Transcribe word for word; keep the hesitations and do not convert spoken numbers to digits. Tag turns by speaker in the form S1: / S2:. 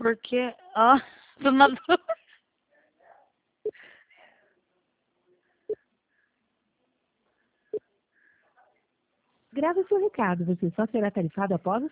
S1: Porque, ó, tô na dúvida.
S2: Grave seu recado, você só será tarifado após